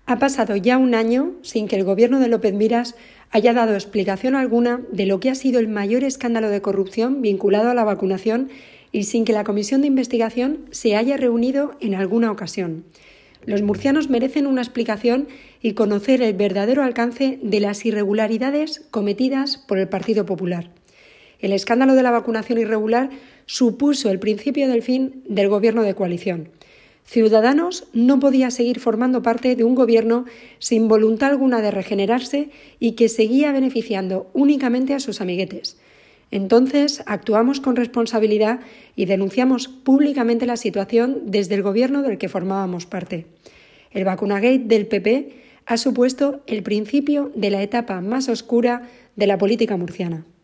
Ha pasado ya un año sin que el gobierno de López Miras haya dado explicación alguna de lo que ha sido el mayor escándalo de corrupción vinculado a la vacunación y sin que la comisión de investigación se haya reunido en alguna ocasión. Los murcianos merecen una explicación y conocer el verdadero alcance de las irregularidades cometidas por el Partido Popular. El escándalo de la vacunación irregular supuso el principio del fin del gobierno de coalición. Ciudadanos no podía seguir formando parte de un gobierno sin voluntad alguna de regenerarse y que seguía beneficiando únicamente a sus amiguetes. Entonces actuamos con responsabilidad y denunciamos públicamente la situación desde el gobierno del que formábamos parte. El vacunagate del PP ha supuesto el principio de la etapa más oscura de la política murciana.